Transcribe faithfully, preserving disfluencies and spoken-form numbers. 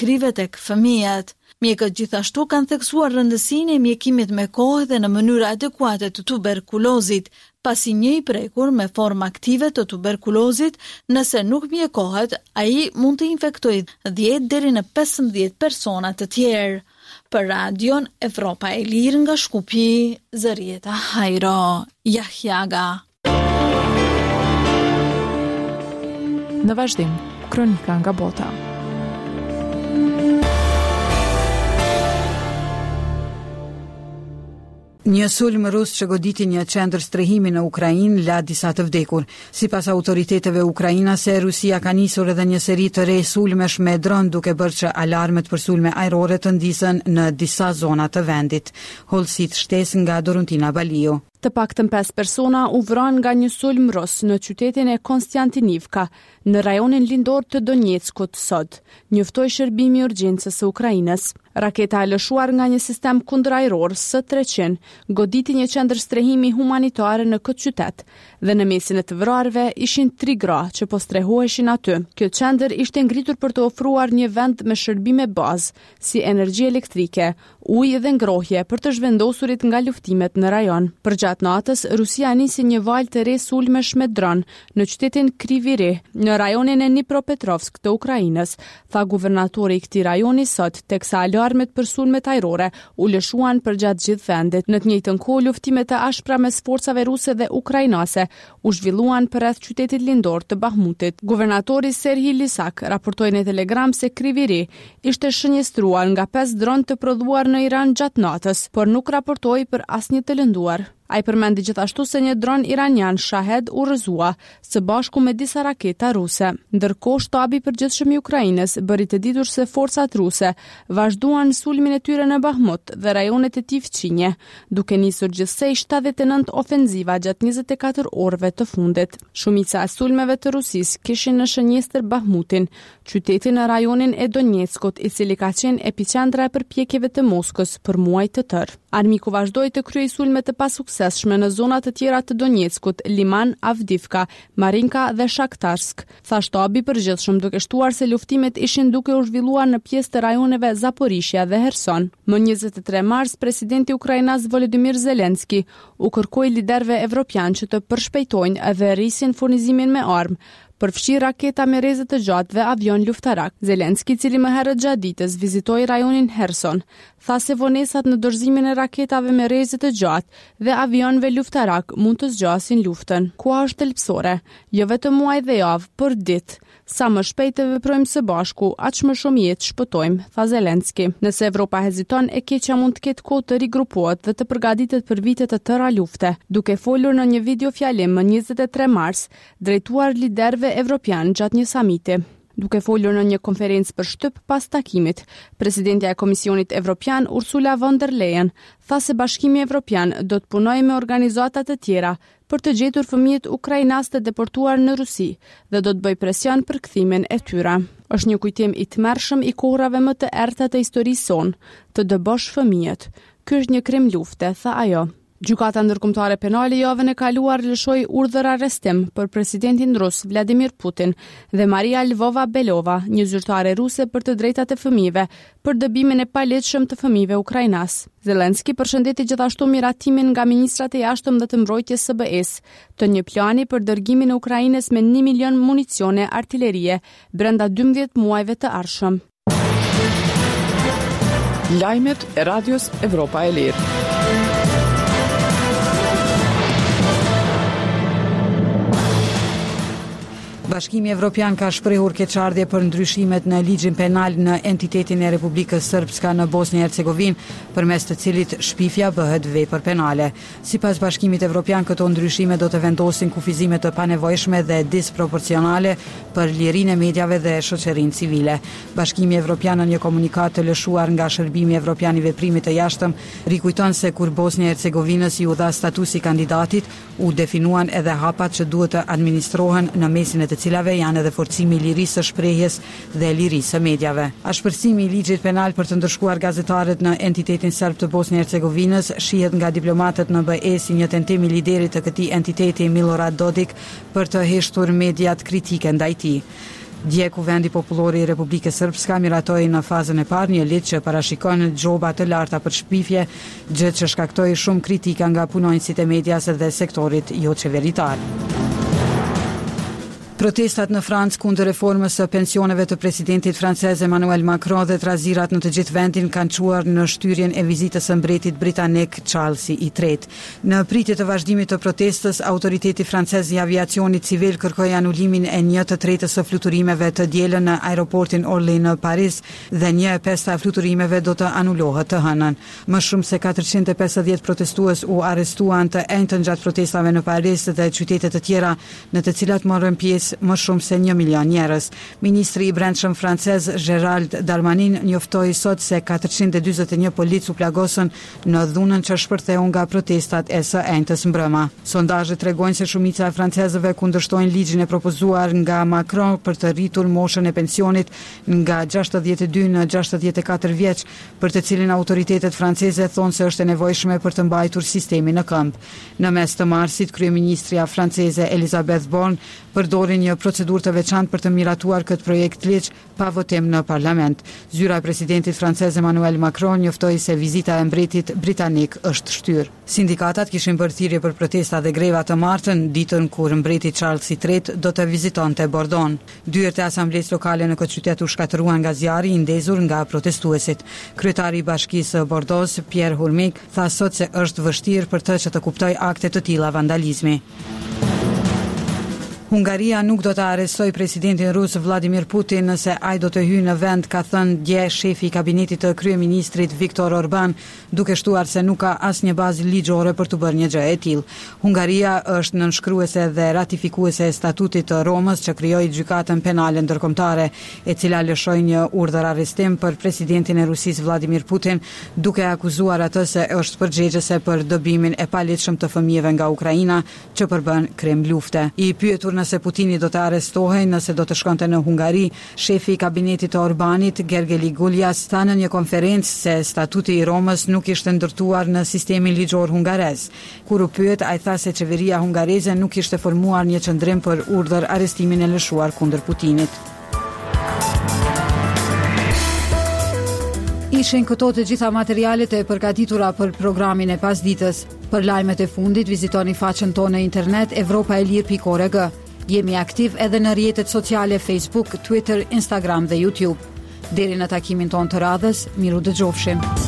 krive tek fëmijët. Mjekët gjithashtu kanë theksuar rëndësinë e mjekimit me kohë dhe në mënyrë adekuate të tuberkulozit, pasi një i prekur me formë aktive të tuberkulozit, nëse nuk mjekohet, ai mund të infektojë dhjetë deri në pesëmbëdhjetë persona të tjerë. Për Radion Evropa e Lirë nga Shkupi, Zërieta Hajro, Jahjaga. Në vazhdim, kronika nga bota. Një sulm rus që goditi një qendër strehimi në Ukrainë la disa të vdekur. Sipas autoriteteve ukrainase, Rusia ka nisur edhe një seri të re sulmesh me dron, duke bërë që alarmet për sulme ajrore të ndisen në disa zona të vendit. Holsit shtes nga Doruntina Baliu. Të paktën pesë persona u vranë nga një sulm rus në qytetin e Konstantinivka, në rajonin lindor të Donjeckut sot, njoftoi shërbimi i urgjencës së Ukrainës. Raketa e lëshuar nga një sistem kundërajror S tre qind goditi një qendër strehimi humanitare në këtë qytet, dhe në mesin e të vrarëve ishin tri gra që po strehoheshin aty. Kjo qendër ishte ngritur për të ofruar një vend me shërbime bazë, si energji elektrike, ujë dhe ngrohje për të zhvendosurit nga luftimet në rajon. Përgjatë natës, Rusia nisi një valë të re sulmesh me dron në qytetin Kryvyi, në rajonin e Dnipropetrovsk të Ukrainës, tha guvernatori i këtij rajoni sot, teksa alarmet për sulmet ajrore u lëshuan përgjatë gjithë vendit. Në të njëjtën kohë, luftimet e ashpra mes forcave ruse dhe ukrainase u zhvilluan përreth qytetit lindor të Bahmutit. Guvernatori Serhij Lisak raportoi në Telegram se Kryvyi ishte shënjestruar nga pesë dron të prodhuar në Iran gjatë natës, por nuk raportoi për asnjë të lënduar. Ai përmendi gjithashtu se një dron iranian Shahed u rrëzua së bashku me disa raketa ruse. Ndërkohë, shtabi i përgjithshëm i Ukrainës bëri të ditur se forcat ruse vazhduan sulmin e tyre në Bahmut dhe rajonet e tij fqinje, duke nisur gjithsej shtatëdhjetë e nëntë ofenziva gjatë njëzet e katër orëve të fundit. Shumica e sulmeve të Rusisë kishin në shënjestër Bahmutin, qytetin në rajonin e Donjeckut, i cili ka qenë epicentra e përpjekjeve të Moskës për muaj të tërë. Armiku vazhdoi të kryej sulme të pasuksesshme në zona të tjera të Donjeckut, Liman, Avdivka, Marinka dhe Shaktarsk. Tha shtabi i përgjithshëm, duke shtuar se luftimet ishin duke u zhvilluar në pjesë të rajoneve Zaporizhia dhe Kherson. Më njëzet e tre mars, presidenti ukrainas Volodymyr Zelensky u kërkoi liderëve evropian që të përshpejtojnë dhe rrisin furnizimin me armë, përfshi raketa me rrezë të gjatë dhe avion luftarak. Zelensky, cili më herët gjatë ditës vizitoi rajonin Kherson, tha se vonesat në dorëzimin e raketave me rrezë të gjatë dhe avionëve luftarak mund të zgjasin luftën. Koha është thelpsore, jo vetëm muaj dhe javë, por ditë. Sa më shpejt të veprojmë së bashku, aq më shumë jetë shpëtojmë, tha Zelensky. Nëse Evropa heziton, e keqja mund të ketë kohë të rigrupohet dhe të përgatitet për vite të tëra lufte. Duke folur në një video fjalim më njëzet e tre mars, drejtuar liderëve evropian gjatë një samiti. Duke folur në një konferencë për shtyp pas takimit, presidentja e Komisionit Evropian Ursula von der Leyen tha se Bashkimi Evropian do të punojë me organizata të tjera për të gjetur fëmijët ukrainas të deportuar në Rusi dhe do të bëj presion për kthimin e tyre. Është një kujtim i tmerrshëm i kohërave më të errta të historisë sonë, të dëbosh fëmijët. Ky është një krim lufte, tha ajo. Gjykata ndërkombëtare penale javën e kaluar lëshoi urdhër arrestim për presidentin rus Vladimir Putin dhe Maria Lvova-Belova, një zyrtare ruse për të drejtat e fëmijëve, për dëbimin e palegjshëm të fëmijëve ukrainas. Zelensky përshëndeti gjithashtu miratimin nga ministrat e jashtëm dhe të mbrojtjes së B E-s të një plani për dërgimin e Ukrainës me një milion municione artillerie brenda dymbëdhjetë muajve të ardhshëm. Lajmet e Radios Evropa e Lirë. Bashkimi Evropian ka shprehur keqardhje për ndryshimet në ligjin penal në entitetin e Republikës Srpska në Bosnjë e Hercegovinë, përmes të cilit shpifja bëhet vepër penale. Sipas Bashkimit Evropian, këto ndryshime do të vendosin kufizime të panevojshme dhe disproporcionale për lirinë e mediave dhe shoqërinë civile. Bashkimi Evropian në një komunikat të lëshuar nga Shërbimi Evropian i Veprimit të Jashtëm rikujton se kur Bosnja e Hercegovinës i u dha statusi kandidatit, u definuan edhe hapat që duhet të administrohen në mesin e të cilave janë edhe forcimi i lirisë së shprehjes dhe lirisë së medjave. Ashpërësimi i ligjit penal për të ndërshkuar gazetarët në entitetin serb të Bosnjë e Hercegovinës shihet nga diplomatët në B E si një tentim i liderit të këtij entiteti Milorad Dodik për të heshtur mediat kritike ndaj tij. Dje Kuvendi Popullor i Republikës Srpska miratoi në fazën e parë një ligj që parashikon gjoba të larta për shpifje, gjë që shkaktoi shumë kritika nga punonjësit e medias dhe sektorit jo qeveritar. Protestat në Francë kundër reformës së pensioneve të presidentit francez Emmanuel Macron dhe trazirat në të gjithë vendin kanë çuar në shtyrjen e vizitës së mbretit britanik Charlesi i tretë. Në pritje të vazhdimit të protestës, autoriteti francez i aviacionit civil kërkoi anulimin e një të tretës së fluturimeve të dielën në aeroportin Orly në Paris dhe një e pesta e fluturimeve do të anulohet të hënën. Më shumë se katërqind e pesëdhjetë protestues u arrestuan të enjtën gjatë protestave në Paris dhe qytete të tjera në të cilat morën pjesë më shumë se një milion njerëz. Ministri i brendshëm francez Gérald Darmanin njoftoi sot se katërqind e dyzet e një polic u plagosën në dhunën që shpërtheu nga protestat e së enjtës mbrëma. Sondazhet tregojnë se shumica e francezëve kundërshtojnë ligjin e propozuar nga Macron për të rritur moshën e pensionit nga gjashtëdhjetë e dy në gjashtëdhjetë e katër vjeç, për të cilin autoritetet franceze thonë se është e nevojshme për të mbajtur sistemin në këmbë. Në mes të marsit, kryeministria franceze Elisabeth Borne përdori një procedurë të veçantë për të miratuar këtë projekt ligj pa votim në parlament. Zyra e presidentit francez Emmanuel Macron njoftoi se vizita e mbretit britanik është shtyrë. Sindikatat kishin bërë thirrje për protesta dhe greva të martën, ditën kur mbreti Charles i tretë do të vizitonte Bordeaux. Dyert e asamblesë lokale në këtë qytet u shkatëruan nga zjarri i ndezur nga protestuesit. Kryetari i bashkisë Bordeaux, Pierre Houlmic, tha sot se është vështirë për të që të kuptoj akte të tilla vandalizmi. Hungaria nuk do të arrestoj presidentin rus Vladimir Putin nëse ai do të hyjë në vend, ka thënë dje shefi i kabinetit të kryeministrit Viktor Orban, duke shtuar se nuk ka asnjë bazë ligjore për të bërë një gjë e tillë. Hungaria është nënshkruese dhe ratifikuese e statutit të Romës që krijoi gjykatën penale ndërkombëtare, e cila lëshoi një urdhër arrestim për presidentin e Rusisë Vladimir Putin, duke akuzuar atë se është përgjegjëse për dobimin e palehtëshëm të fëmijëve nga Ukraina që përbën krim lufte. I pyetur nëse Putini do të arrestohej nëse do të shkonte në Hungari, shefi i kabinetit të Orbanit, Gergely Gulyas, tha në një konferencë se statuti i Romës nuk ishte ndërtuar në sistemin ligjor hungarez. Kur u pyet, ai tha se qeveria hungareze nuk ishte formuar një qendrim për urdhër arrestimin e lëshuar kundër Putinit. Ishin këto të gjitha materialet e përgatitura për programin e pasditës. Për lajmet e fundit, vizitoni faqen tonë në internet evropaelir pikë org. Jemi aktiv edhe në rrjetet sociale Facebook, Twitter, Instagram dhe YouTube. Deri në takimin tonë të radhës, miru dëgjofshim.